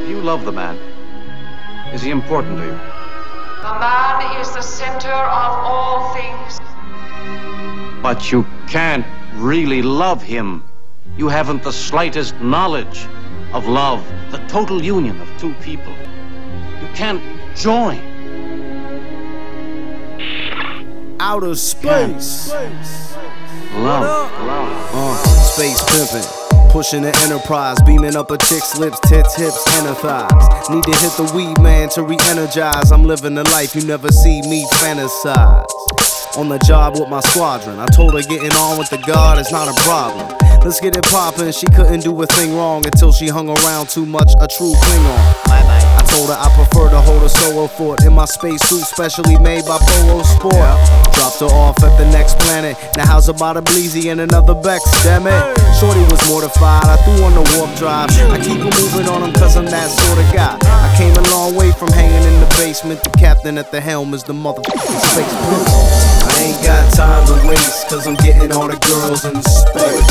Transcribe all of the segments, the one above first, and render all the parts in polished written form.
You love the man. Is he important to you? The man is the center of all things. But you can't really love him. You haven't the slightest knowledge of love, the total union of two people. You can't join. Outer space. Love. Space pimpin'. Pushing the enterprise, beaming up a chick's lips, tits, hips, and her thighs. Need to hit the weed, man, to re-energize. I'm living a life you never see me fantasize. On the job with my squadron, I told her getting on with the guard is not a problem. Let's get it poppin', she couldn't do a thing wrong until she hung around too much, a true Klingon. Bye-bye. I told her I prefer to hold a solo fort in my spacesuit specially made by Polo Sport. Dropped her off at the next planet, now how's about a Bleezy and another Bex, damn it. Shorty was mortified, I threw on the warp drive. I keep it moving on him cause I'm that sort of guy. I came a long way from hanging in the basement. The captain at the helm is the motherfucking space prince. I ain't got time to waste cause I'm getting all the girls in space.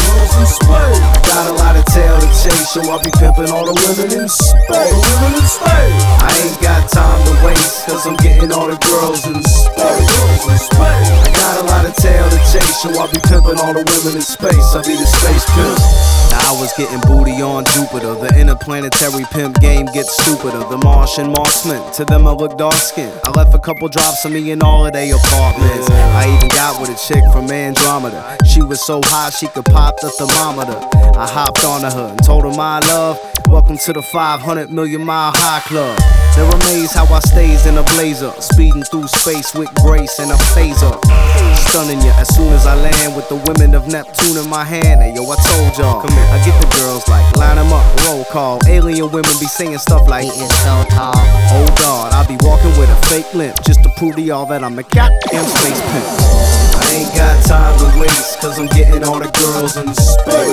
I got a lot of tail to chase, so I'll be pimping all the women in space. I ain't got time to waste cause I'm getting all the girls in space. I got a lot of tail to chase, so I'll be pimping all the women in space. I'll be the space pimp. Now I was getting booty on Jupiter. The interplanetary pimp game gets stupider. The Martian marksman, to them I look dark skinned. I left a couple drops of me in all of their apartments. I even got with a chick from Andromeda. She was so hot she could pop the thermometer. I hopped onto her and told her my love, welcome to the 500 million mile high club. They're amazed how I stays in a blazer, speeding through space with grace and a phaser. Stunning you as soon as I land with the women of Neptune in my hand. Hey yo, I told y'all, I get the girls like line them up, roll call. Alien women be saying stuff like, he is so tall. Oh God, I be walking with a fake limp just to prove to y'all that I'm a goddamn space pimp. I ain't got time to waste cause I'm getting all the girls in space.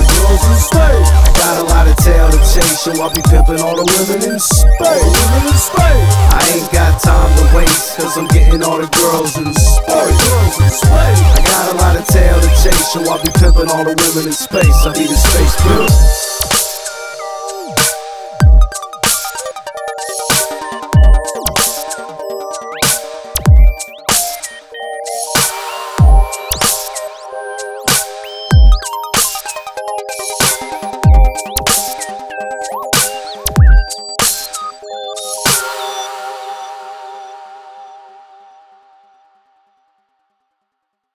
I got a lot of tail to chase, so I'll be pimping all the women in space. I ain't got time to waste cause I'm getting all the girls in space. I got a lot of tail to chase, so I'll be pimping all the women in space. I'll be the space pimp.